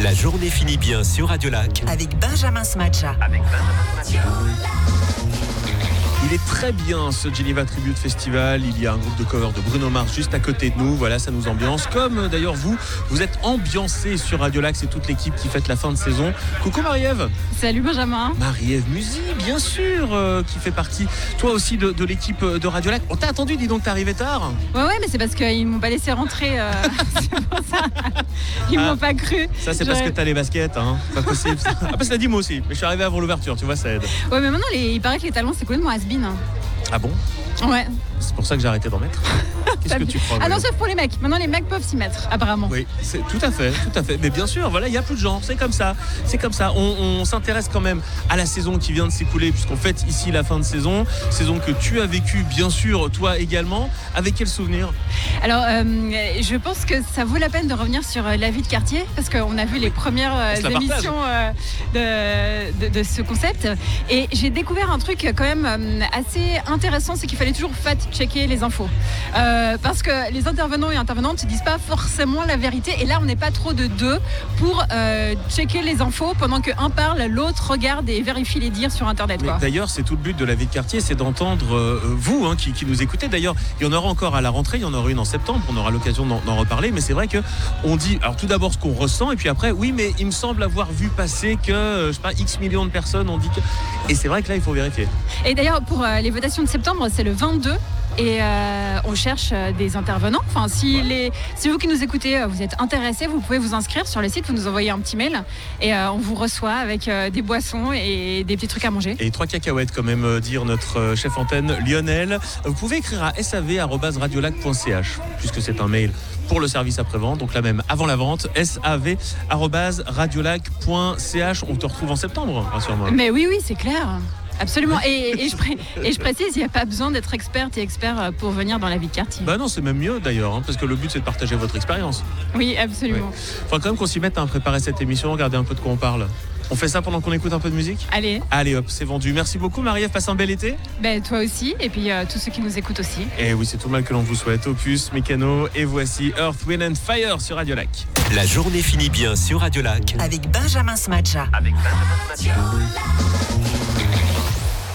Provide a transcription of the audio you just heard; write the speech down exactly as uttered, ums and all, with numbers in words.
La journée finit bien sur Radio Lac. Avec Benjamin Smadja. Avec Benjamin Smadja. Il est très bien ce Geneva Tribute Festival. Il y a un groupe de cover de Bruno Mars juste à côté de nous. Voilà, ça nous ambiance. Comme d'ailleurs vous, vous êtes ambiancés sur Radio Lac. C'est toute l'équipe qui fête la fin de saison. Coucou Marie-Ève. Salut Benjamin. Marie-Ève Musy, bien sûr, euh, qui fait partie, toi aussi, de, de l'équipe de Radio Lac. On t'a attendu, dis donc, t'es arrivé tard. Ouais, ouais, mais c'est parce qu'ils m'ont pas laissé rentrer. Euh, c'est pour ça. Ils Ah, m'ont pas cru. Ça, c'est Je... parce que t'as les baskets, hein. Pas possible. Ah, bah, ça dit moi aussi. Mais je suis arrivé avant l'ouverture, tu vois, ça aide. Ouais, mais maintenant, les... il paraît que les talons, c'est complètement has-been. Hein. Ah bon? Ouais. C'est pour ça que j'ai arrêté d'en mettre. Qu'est-ce que tu crois? Ah non, sauf pour les mecs. Maintenant, les mecs peuvent s'y mettre, apparemment. Oui, c'est tout à fait, tout à fait. Mais bien sûr, voilà, il y a plus de gens. C'est comme ça, c'est comme ça. On, on s'intéresse quand même à la saison qui vient de s'écouler, puisqu'on fête ici la fin de saison, saison que tu as vécue, bien sûr, toi également. Avec quel souvenir? Alors, euh, je pense que ça vaut la peine de revenir sur euh, la vie de quartier, parce qu'on a vu les premières euh, émissions euh, de, de, de ce concept, et j'ai découvert un truc quand même euh, assez intéressant, c'est qu'il fallait toujours fact-checker les infos. Euh, parce que les intervenants et intervenantes ne disent pas forcément la vérité, et là on n'est pas trop de deux pour euh, checker les infos pendant qu'un parle, l'autre regarde et vérifie les dires sur internet. Quoi. D'ailleurs, c'est tout le but de la vie de quartier, c'est d'entendre euh, vous hein, qui, qui nous écoutez. D'ailleurs, il y en aura encore à la rentrée, il y en aura une en septembre, on aura l'occasion d'en, d'en reparler, mais c'est vrai qu'on dit alors tout d'abord ce qu'on ressent, et puis après oui, mais il me semble avoir vu passer que euh, je sais pas, X millions de personnes ont dit que, et c'est vrai que là il faut vérifier. Et d'ailleurs pour euh, les votations de septembre, c'est le vingt-deux. Et euh, on cherche des intervenants. Enfin, si, les, si vous qui nous écoutez, vous êtes intéressés, vous pouvez vous inscrire sur le site, vous nous envoyez un petit mail et euh, on vous reçoit avec euh, des boissons et des petits trucs à manger. Et trois cacahuètes, quand même, euh, dire notre euh, chef antenne Lionel. Vous pouvez écrire à s a v arobase radiolac point c h puisque c'est un mail pour le service après-vente, donc là même avant la vente, s a v arobase radiolac point c h. On te retrouve en septembre, rassure-moi. Mais oui, oui, c'est clair. Absolument. Et, et, je pré- et je précise, il n'y a pas besoin d'être experte et expert pour venir dans la vie de quartier. Bah non, c'est même mieux d'ailleurs, hein, parce que le but c'est de partager votre expérience. Oui, absolument. Ouais. Faudra quand même qu'on s'y mette à préparer cette émission, regarder un peu de quoi on parle. On fait ça pendant qu'on écoute un peu de musique ? Allez. Allez hop, c'est vendu. Merci beaucoup Marie-Ève, passe un bel été. Ben, toi aussi, et puis euh, tous ceux qui nous écoutent aussi. Et oui, c'est tout mal que l'on vous souhaite. Opus, Mécano, et voici Earth, Wind and Fire sur Radio Lac. La journée finit bien sur Radio Lac. Avec Benjamin Smadja. Avec Benjamin Smadja.